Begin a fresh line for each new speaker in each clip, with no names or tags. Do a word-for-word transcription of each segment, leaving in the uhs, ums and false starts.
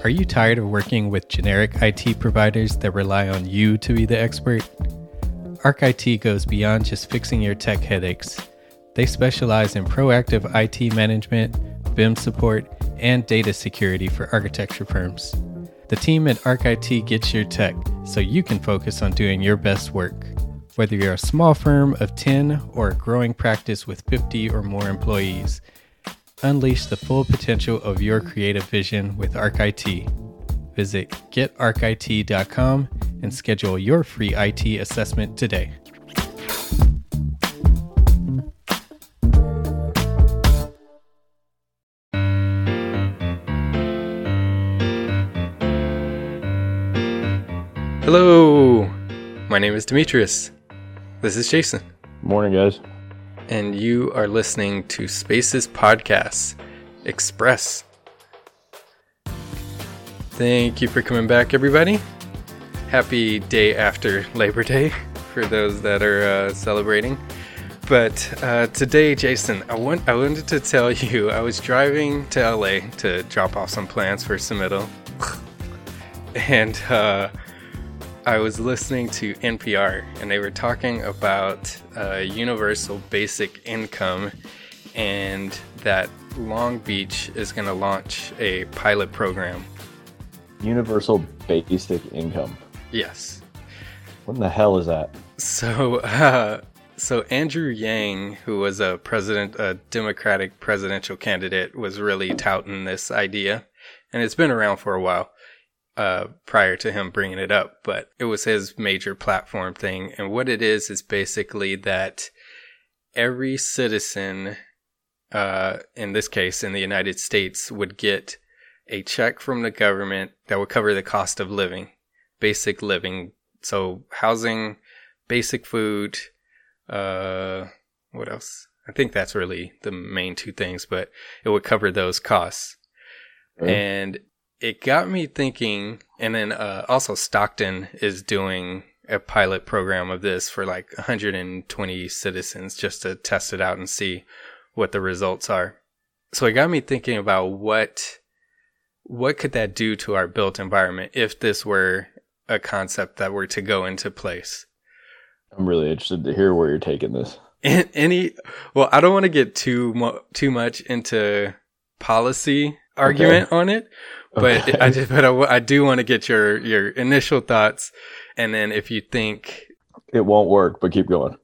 Are you tired of working with generic I T providers that rely on you to be the expert? ArcIT goes beyond just fixing your tech headaches. They specialize in proactive I T management, V I M support, and data security for architecture firms. The team at ArcIT gets your tech so you can focus on doing your best work. Whether you're a small firm of ten or a growing practice with fifty or more employees, unleash the full potential of your creative vision with ArcIT. Visit get arc I T dot com and schedule your free I T assessment today. Hello, my name is Demetrius. This is Jason.
Morning, guys.
And you are listening to Spaces Podcasts Express. Thank you for coming back, everybody. Happy day after Labor Day for those that are uh, celebrating. But uh, today, Jason, I want I wanted to tell you I was driving to L A to drop off some plans for submittal, and uh, I was listening to N P R, and they were talking about uh, universal basic income, and that Long Beach is going to launch a pilot program.
Universal basic income.
Yes.
What in the hell is that?
So, uh, so Andrew Yang, who was a president, a Democratic presidential candidate, was really touting this idea, and it's been around for a while. Uh, prior to him bringing it up, but it was his major platform thing. And what it is, is basically that every citizen, uh, in this case, in the United States, would get a check from the government that would cover the cost of living, basic living. So housing, basic food, uh, what else? I think that's really the main two things, but it would cover those costs. Mm. And it got me thinking, and then uh, also Stockton is doing a pilot program of this for like one hundred twenty citizens just to test it out and see what the results are. So it got me thinking about what what could that do to our built environment if this were a concept that were to go into place.
I'm really interested to hear where you're taking this.
Any, well, I don't want to get too mo- too much into policy argument okay. on it. But okay. I just, but I, I do want to get your, your initial thoughts, and then if you think
it won't work, but keep going.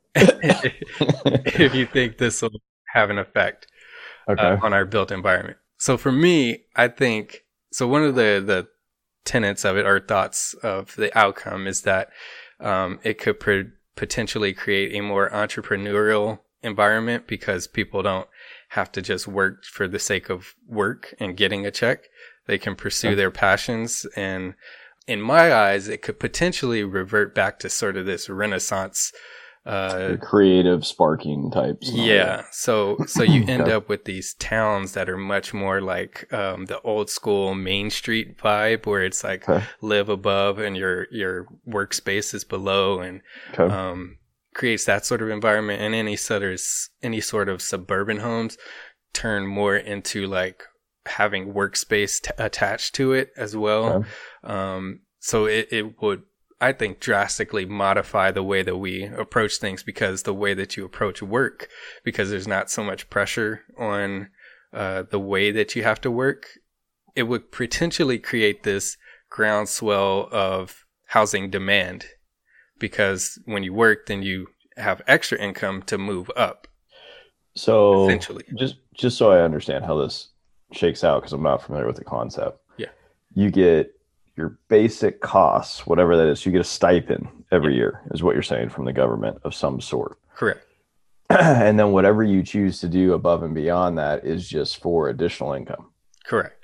If you think this will have an effect okay. uh, on our built environment. So for me, I think so. One of the the tenets of it, or thoughts of the outcome, is that um, it could pre- potentially create a more entrepreneurial environment because people don't have to just work for the sake of work and getting a check. They can pursue their passions, and in my eyes, it could potentially revert back to sort of this Renaissance, uh,
creative sparking types.
Yeah, so so you end okay. up with these towns that are much more like um, the old school Main Street vibe, where it's like okay. live above and your your workspace is below, and okay. um, creates that sort of environment. And any sort of any sort of suburban homes turn more into like having workspace t- attached to it as well. Okay. Um, so it, it would, I think, drastically modify the way that we approach things, because the way that you approach work, because there's not so much pressure on uh, the way that you have to work, it would potentially create this groundswell of housing demand, because when you work, then you have extra income to move up.
So
essentially,
just, just so I understand how this shakes out, because I'm not familiar with the concept.
Yeah.
You get your basic costs, whatever that is. You get a stipend every yeah. year, is what you're saying, from the government of some sort.
Correct.
And then whatever you choose to do above and beyond that is just for additional income.
Correct.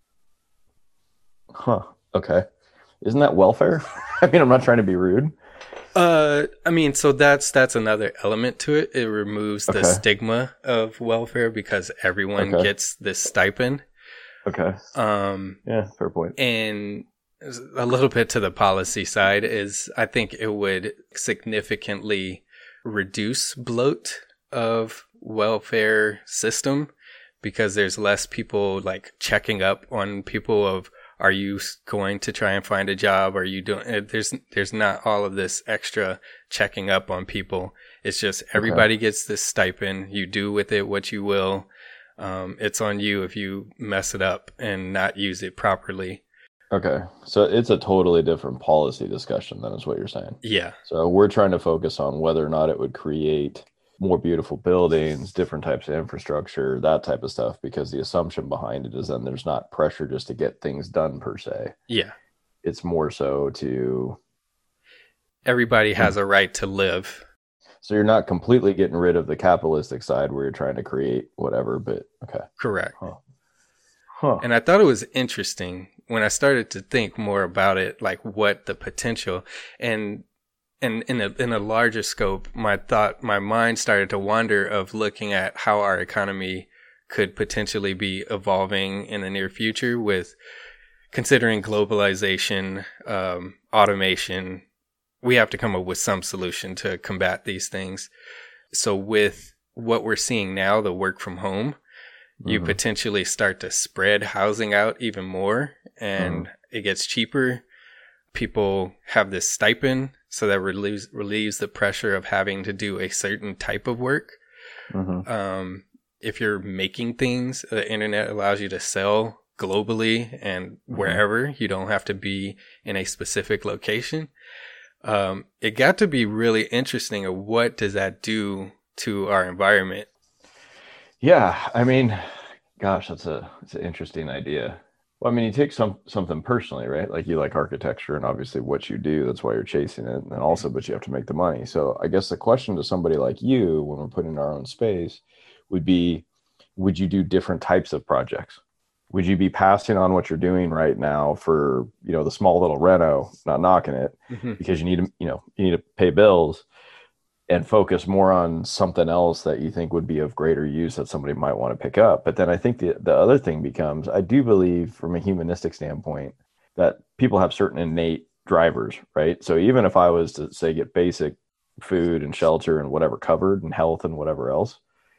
Huh. Okay. Isn't that welfare? I mean, I'm not trying to be rude.
Uh, I mean, so that's that's another element to it. It removes the okay. stigma of welfare because everyone okay. gets this stipend.
Okay.
Um.
Yeah, fair point.
And a little bit to the policy side is, I think it would significantly reduce bloat of welfare system, because there's less people like checking up on people of, Are you going to try and find a job? Are you doing, there's, there's not all of this extra checking up on people. It's just everybody okay. gets this stipend. You do with it what you will. Um, it's on you if you mess it up and not use it properly.
Okay. So it's a totally different policy discussion than is what you're saying.
Yeah.
So we're trying to focus on whether or not it would create more beautiful buildings, different types of infrastructure, that type of stuff, because the assumption behind it is then there's not pressure just to get things done per se.
Yeah.
It's more so to...
Everybody has a right to live.
So you're not completely getting rid of the capitalistic side where you're trying to create whatever, but okay.
Correct.
Huh. Huh.
And I thought it was interesting when I started to think more about it, like what the potential and and in a in a larger scope, my thought, my mind started to wander of looking at how our economy could potentially be evolving in the near future with considering globalization, um, automation. We have to come up with some solution to combat these things. So with what we're seeing now, the work from home, you mm-hmm. potentially start to spread housing out even more, and mm-hmm. it gets cheaper. People have this stipend, so that relieves, relieves the pressure of having to do a certain type of work. Mm-hmm. Um, if you're making things, the internet allows you to sell globally and wherever. Mm-hmm. You don't have to be in a specific location. Um, it got to be really interesting of what does that do to our environment.
Yeah, I mean, gosh, that's a that's an interesting idea. Well, I mean, you take some something personally, right? Like you like architecture and obviously what you do, that's why you're chasing it. And also, but you have to make the money. So I guess the question to somebody like you, when we're putting in our own space, would be, would you do different types of projects? Would you be passing on what you're doing right now for, you know, the small little reno, not knocking it, mm-hmm. because you need to, you know, you need to pay bills, and focus more on something else that you think would be of greater use that somebody might want to pick up? But then I think the, the other thing becomes, I do believe from a humanistic standpoint that people have certain innate drivers, right? So even if I was to say get basic food and shelter and whatever covered and health and whatever else,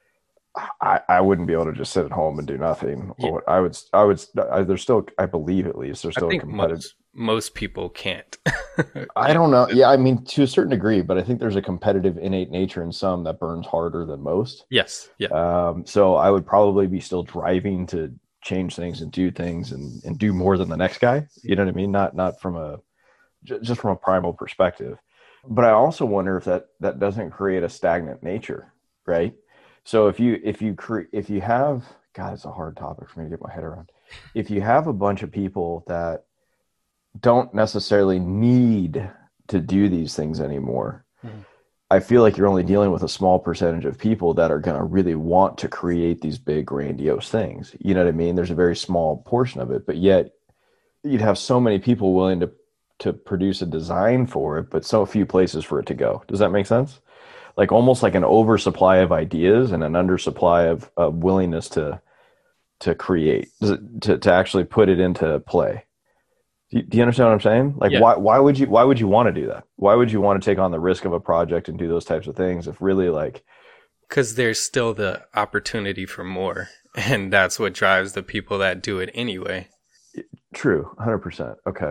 I, I wouldn't be able to just sit at home and do nothing. Yeah. I would, I would, I, there's still, I believe at least there's still
I think
a competitive.
Most, most people can't.
I don't know. Yeah. I mean, to a certain degree, but I think there's a competitive innate nature in some that burns harder than most.
Yes. Yeah.
Um, so I would probably be still driving to change things and do things and, and do more than the next guy. You know what I mean? Not, not from a, just from a primal perspective. But I also wonder if that, that doesn't create a stagnant nature, right? So if you if you cre- if you have, God, it's a hard topic for me to get my head around. If you have a bunch of people that don't necessarily need to do these things anymore, mm-hmm. I feel like you're only dealing with a small percentage of people that are going to really want to create these big grandiose things. You know what I mean? There's a very small portion of it, but yet you'd have so many people willing to to produce a design for it, but so few places for it to go. Does that make sense? Like almost like an oversupply of ideas and an undersupply of, of willingness to to create, to to actually put it into play. Do you, do you understand what I'm saying? Like, yeah. why why would you why would you want to do that? Why would you want to take on the risk of a project and do those types of things if really like?
Because there's still the opportunity for more, and that's what drives the people that do it anyway.
True, one hundred percent. Okay.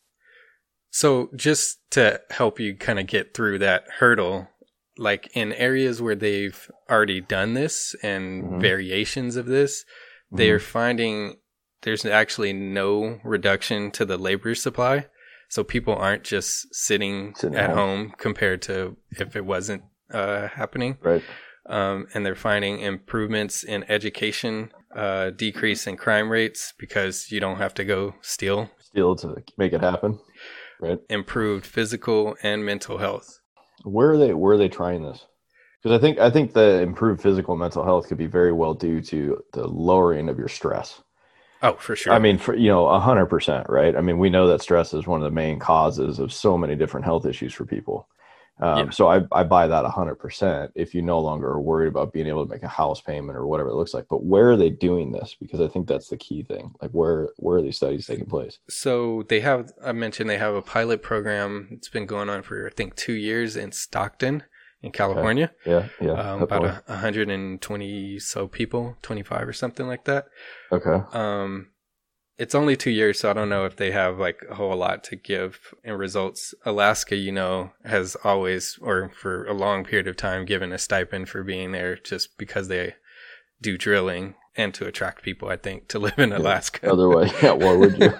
So just to help you kind of get through that hurdle, like in areas where they've already done this and mm-hmm. variations of this, mm-hmm. they're finding there's actually no reduction to the labor supply. So people aren't just sitting, sitting at home. home compared to if it wasn't uh, happening.
Right.
Um, and they're finding improvements in education, uh, decrease in crime rates because you don't have to go steal.
Steal to make it happen. Right.
Improved physical and mental health.
Where are they? Where are they trying this? Because I think I think the improved physical and mental health could be very well due to the lowering of your stress.
Oh, for sure.
I mean, for you know, a hundred percent, right? I mean, we know that stress is one of the main causes of so many different health issues for people. Um, yeah. So I, I buy that a hundred percent. If you no longer are worried about being able to make a house payment or whatever it looks like, but where are they doing this? Because I think that's the key thing. Like, where where are these studies taking place?
So they have. I mentioned they have a pilot program. It's been going on for I think two years in Stockton, in California.
Okay. Yeah, yeah.
Um, about a hundred and twenty so people, twenty five or something like that.
Okay.
Um, It's only two years, so I don't know if they have like a whole lot to give in results. Alaska, you know, has always, or for a long period of time, given a stipend for being there just because they do drilling and to attract people, I think, to live in Alaska.
Otherwise, yeah, why would you?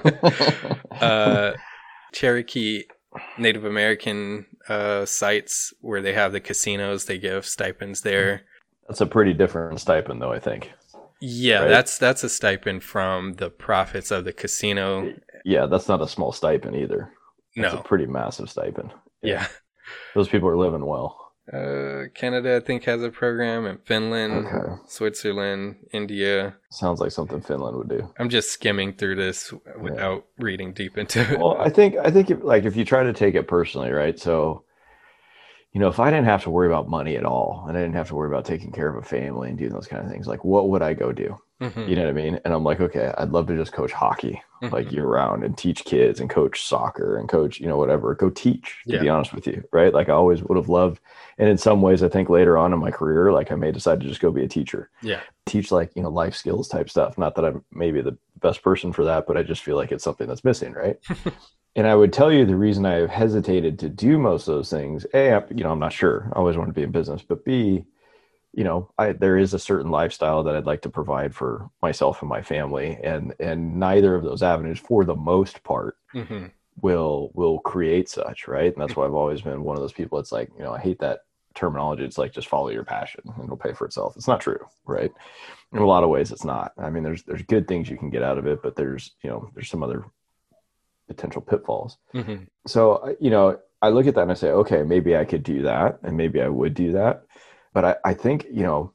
uh, Cherokee Native American uh, sites where they have the casinos, they give stipends there.
That's a pretty different stipend, though, I think.
Yeah, right? that's that's a stipend from the profits of the casino.
Yeah, that's not a small stipend either. That's
no.
a pretty massive stipend.
Yeah. yeah.
Those people are living well.
Uh, Canada, I think, has a program, and Finland, okay. Switzerland, India.
Sounds like something Finland would do.
I'm just skimming through this without yeah. reading deep into it.
Well, I think, I think if, like, if you try to take it personally, right? So, you know, if I didn't have to worry about money at all, and I didn't have to worry about taking care of a family and doing those kind of things, like, what would I go do? Mm-hmm. You know what I mean? And I'm like, okay, I'd love to just coach hockey mm-hmm. like year round and teach kids and coach soccer and coach, you know, whatever, go teach, to yeah. be honest with you. Right. Like I always would have loved. And in some ways, I think later on in my career, like I may decide to just go be a teacher.
Yeah.
Teach like, you know, life skills type stuff. Not that I'm maybe the best person for that, but I just feel like it's something that's missing. Right. And I would tell you the reason I have hesitated to do most of those things, A, I, you know, I'm not sure. I always want to be in business, but B, you know, I, there is a certain lifestyle that I'd like to provide for myself and my family. And, and neither of those avenues for the most part mm-hmm. will, will create such, right. And that's why I've always been one of those people. It's like, you know, I hate that terminology. It's like, just follow your passion and it'll pay for itself. It's not true. Right. In a lot of ways, it's not. I mean, there's, there's good things you can get out of it, but there's, you know, there's some other potential pitfalls. Mm-hmm. So, you know, I look at that and I say, okay, maybe I could do that. And maybe I would do that. But I, I think, you know,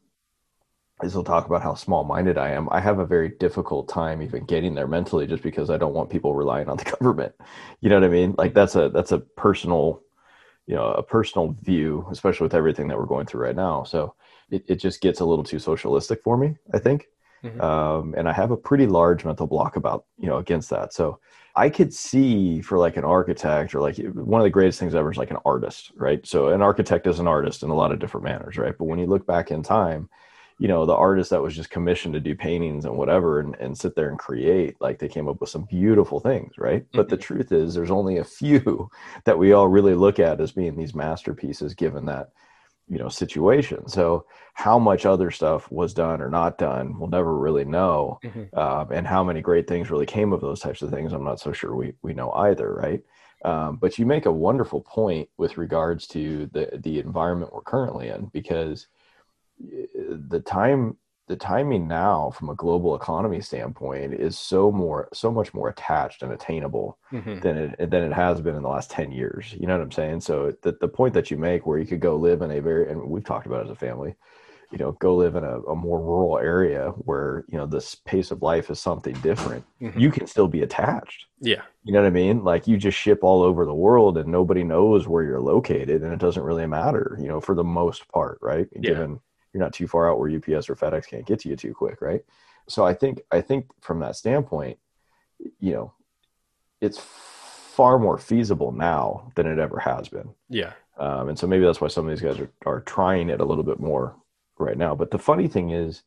as we'll talk about how small-minded I am, I have a very difficult time even getting there mentally just because I don't want people relying on the government. You know what I mean? Like that's a, that's a personal, you know, a personal view, especially with everything that we're going through right now. So it, it just gets a little too socialistic for me, I think. Mm-hmm. Um, and I have a pretty large mental block about, you know, against that. So I could see for like an architect or like one of the greatest things ever is like an artist, right? So an architect is an artist in a lot of different manners, right? But when you look back in time, you know, the artist that was just commissioned to do paintings and whatever and, and sit there and create, like they came up with some beautiful things, right? Mm-hmm. But the truth is there's only a few that we all really look at as being these masterpieces given that, you know, situation. So how much other stuff was done or not done, we'll never really know. Mm-hmm. Um, and how many great things really came of those types of things, I'm not so sure we we know either, right? Um, but you make a wonderful point with regards to the the environment we're currently in, because the time the timing now from a global economy standpoint is so more so much more attached and attainable mm-hmm. than it than it has been in the last ten years. You know what I'm saying? So the the point that you make where you could go live in a very, and we've talked about it as a family, you know, go live in a, a more rural area where, you know, this pace of life is something different. Mm-hmm. You can still be attached.
Yeah.
You know what I mean? Like you just ship all over the world and nobody knows where you're located and it doesn't really matter, you know, for the most part, right?
Yeah.
Given you're not too far out where U P S or FedEx can't get to you too quick, right? So I think I think from that standpoint, you know, it's far more feasible now than it ever has been.
Yeah.
Um, and so maybe that's why some of these guys are, are trying it a little bit more right now. But the funny thing is,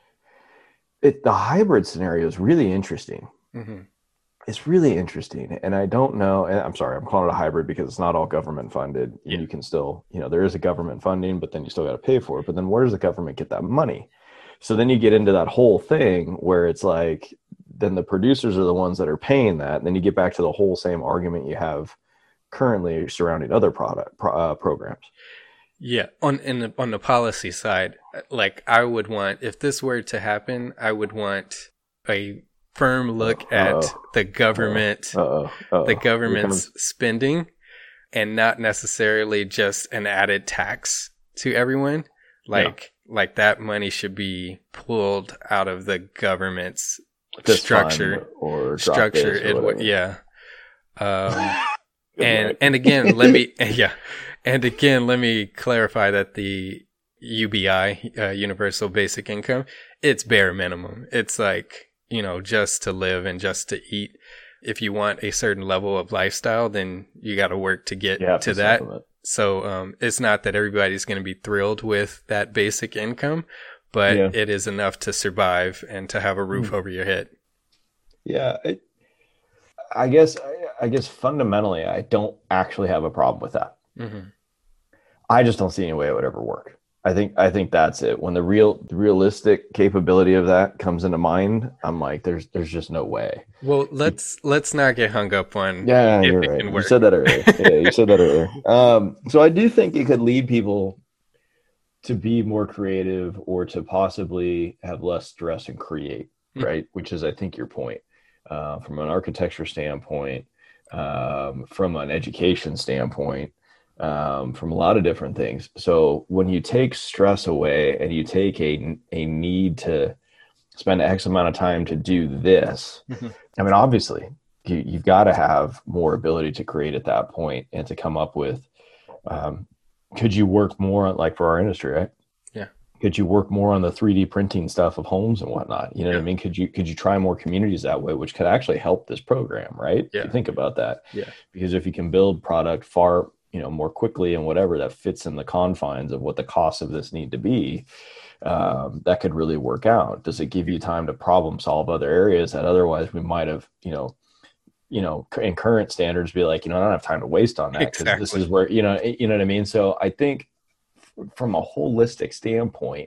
it the hybrid scenario is really interesting. Mm-hmm. It's really interesting. And I don't know, and I'm sorry, I'm calling it a hybrid because it's not all government funded. Yeah. You can still, you know, there is a government funding, but then you still got to pay for it. But then where does the government get that money? So then you get into that whole thing where it's like, then the producers are the ones that are paying that. And then you get back to the whole same argument you have currently surrounding other product pro, uh, programs.
Yeah. On, in the, on the policy side, like I would want, if this were to happen, I would want a firm look at Uh-oh. the government, Uh-oh. Uh-oh. the government's spending, and not necessarily just an added tax to everyone. Like, yeah. like that money should be pulled out of the government's just structure
or
structure. It, yeah. Um, and, right. and again, let me, yeah. And again, let me clarify that the U B I, uh, Universal Basic Income, it's bare minimum. It's like, you know, just to live and just to eat. If you want a certain level of lifestyle, then you got to work to get to, to that. So um, it's not that everybody's going to be thrilled with that basic income, but yeah. it is enough to survive and to have a roof mm. over your head.
Yeah, I, I guess I guess fundamentally, I don't actually have a problem with that.
Mm-hmm.
I just don't see any way it would ever work. I think I think that's it. When the real the realistic capability of that comes into mind, I'm like, there's there's just no way.
Well, let's let's not get hung up on
Yeah,
if
you're
it
right.
can
You
work.
said that earlier. Yeah, you said that earlier. Um, so I do think it could lead people to be more creative or to possibly have less stress and create,
Mm-hmm.
right? Which is, I think, your point. Uh, from an architecture standpoint, um, from an education standpoint, um, from a lot of different things. So when you take stress away and you take a, a need to spend X amount of time to do this,
Mm-hmm.
I mean, obviously, you, you've got to have more ability to create at that point and to come up with, um, could you work more on, like for our industry, right?
Yeah.
Could you work more on the three D printing stuff of homes and whatnot? You know
Yeah.
what I mean? Could you could you try more communities that way, which could actually help this program, right?
Yeah.
If you think about that.
Yeah.
Because if you can build product far, you know, more quickly and whatever that fits in the confines of what the costs of this need to be, um, that could really work out. Does it give you time to problem solve other areas that otherwise we might have, you know, you know, in current standards, be like, you know, I don't have time to waste on that because
Exactly.
this is where, you know, you know what I mean? So I think from a holistic standpoint,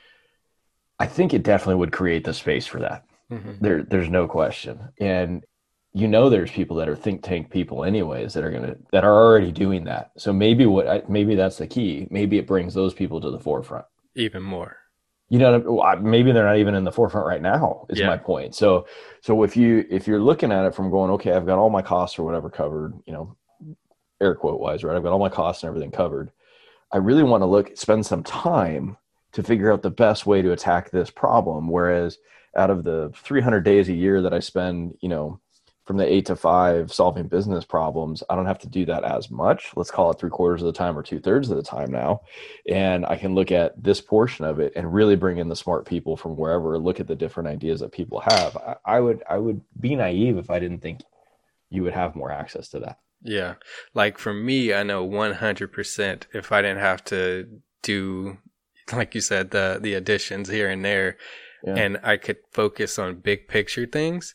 I think it definitely would create the space for that.
Mm-hmm.
There, there's no question. And you know, there's people that are think tank people anyways that are going to, that are already doing that. So maybe what, I, maybe that's the key. Maybe it brings those people to the forefront.
Even more.
You know, maybe they're not even in the forefront right now is
Yeah.
my point. So, so if you, if you're looking at it from going, okay, I've got all my costs or whatever covered, you know, air quote wise, right? I've got all my costs and everything covered. I really want to look, spend some time to figure out the best way to attack this problem. Whereas out of the three hundred days a year that I spend, you know, from the eight to five solving business problems, I don't have to do that as much. Let's call it three quarters of the time or two thirds of the time now. And I can look at this portion of it and really bring in the smart people from wherever, look at the different ideas that people have. I, I would, I would be naive if I didn't think you would have more access to that.
Yeah. Like for me, I know one hundred percent if I didn't have to do, like you said, the, the additions here and there, yeah. and I could focus on big picture things,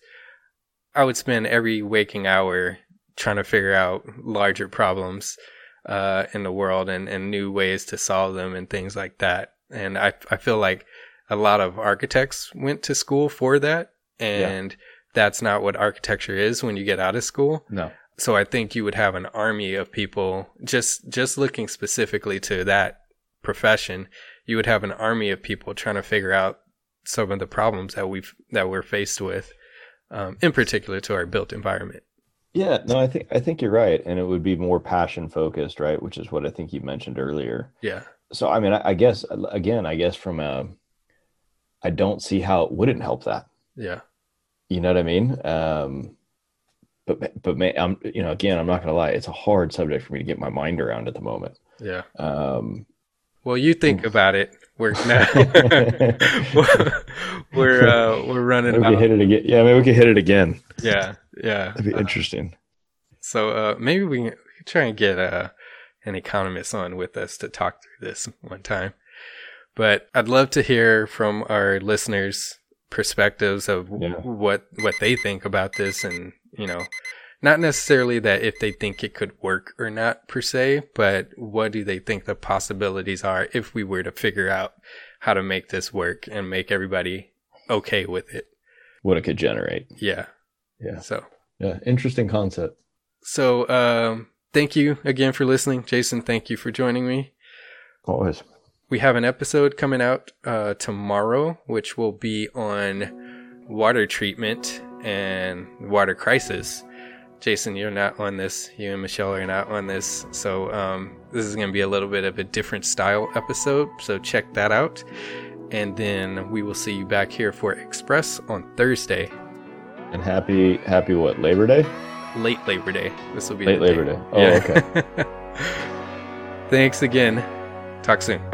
I would spend every waking hour trying to figure out larger problems uh, in the world and, and new ways to solve them and things like that. And I, I feel like a lot of architects went to school for that. And yeah. that's not what architecture is when you get out of school.
No.
So I think you would have an army of people just, just looking specifically to that profession. You would have an army of people trying to figure out some of the problems that we've, that we're faced with. Um, in particular to our built environment.
Yeah, no, I think I think you're right, and it would be more passion focused, right? Which is what I think you mentioned earlier.
Yeah.
So I mean, I, I guess again, I guess from a, I don't see how it wouldn't help that.
Yeah.
You know what I mean? Um, but but man, I'm you know again, I'm not gonna lie, it's a hard subject for me to get my mind around at the moment.
Yeah.
Um,
well, you think about it. We're now we're uh, we're running.
Maybe we could hit it again. Yeah, maybe we could hit it again.
Yeah, yeah,
that'd be uh, interesting.
So uh, maybe we can try and get uh, an economist on with us to talk through this one time. But I'd love to hear from our listeners' perspectives of yeah. what what they think about this, and you know, not necessarily that if they think it could work or not per se, but what do they think the possibilities are if we were to figure out how to make this work and make everybody okay with it.
What it could generate.
Yeah.
Yeah.
So.
Yeah. Interesting concept.
So um, thank you again for listening. Jason, thank you for joining me.
Always.
We have an episode coming out uh, tomorrow, which will be on water treatment and water crisis. Jason, you're not on this. You and Michelle are not on this. So um, this is going to be a little bit of a different style episode. So check that out. And then we will see you back here for Express on Thursday.
And happy, happy what, Labor Day?
Late Labor Day. This will be
Late
the
Labor
day.
Day. Oh,
yeah.
Okay.
Thanks again. Talk soon.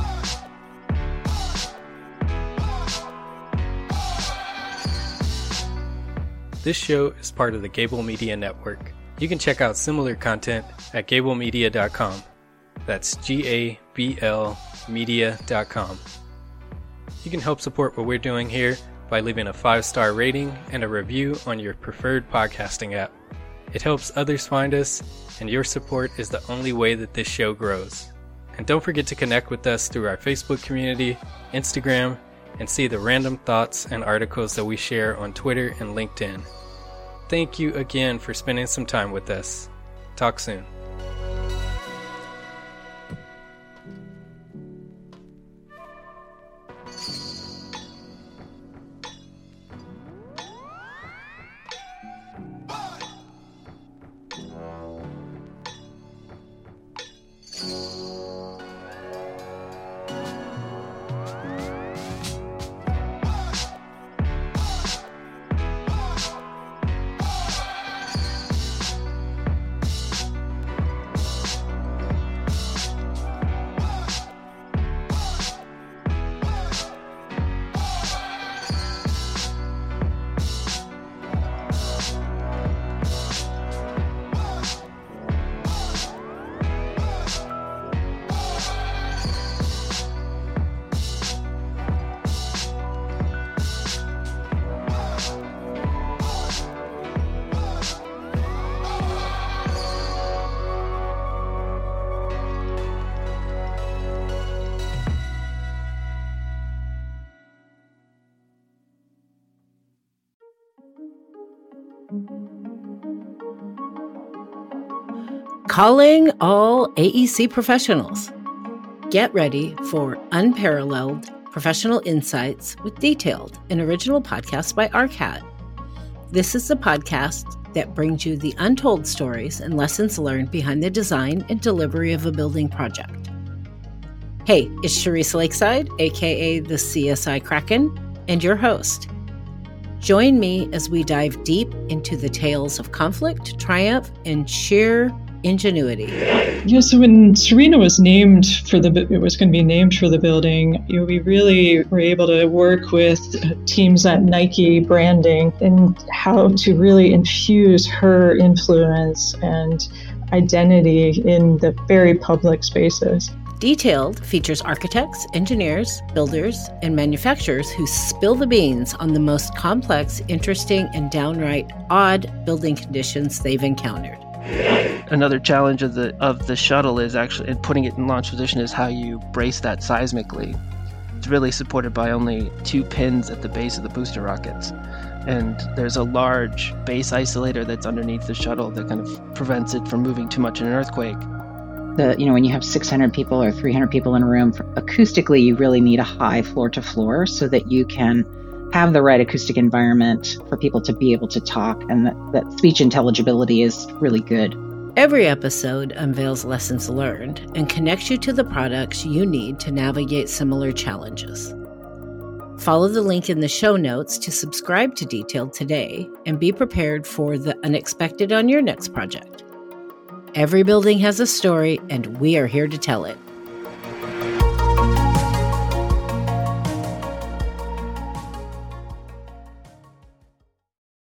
This show is part of the Gable Media Network. You can check out similar content at gable media dot com. That's G A B L media dot com. You can help support what we're doing here by leaving a five-star rating and a review on your preferred podcasting app. It helps others find us, and your support is the only way that this show grows. And don't forget to connect with us through our Facebook community, Instagram, and see the random thoughts and articles that we share on Twitter and LinkedIn. Thank you again for spending some time with us. Talk soon.
Calling all A E C professionals. Get ready for unparalleled professional insights with detailed and original podcasts by R C A D. This is the podcast that brings you the untold stories and lessons learned behind the design and delivery of a building project. Hey, it's Charisse Lakeside, aka the C S I Kraken, and your host. Join me as we dive deep into the tales of conflict, triumph, and sheer ingenuity.
Yeah, so when Serena was named for the, it was going to be named for the building, you know, we really were able to work with teams at Nike branding and how to really infuse her influence and identity in the very public spaces.
Detailed features architects, engineers, builders, and manufacturers who spill the beans on the most complex, interesting, and downright odd building conditions they've encountered.
Another challenge of the of the shuttle is actually, in putting it in launch position, is how you brace that seismically. It's really supported by only two pins at the base of the booster rockets. And there's a large base isolator that's underneath the shuttle that kind of prevents it from moving too much in an earthquake.
The, you know, when you have six hundred people or three hundred people in a room, acoustically, you really need a high floor to floor so that you can have the right acoustic environment for people to be able to talk, and that, that speech intelligibility is really good.
Every episode unveils lessons learned and connects you to the products you need to navigate similar challenges. Follow the link in the show notes to subscribe to Detailed today and be prepared for the unexpected on your next project. Every building has a story, and we are here to tell it.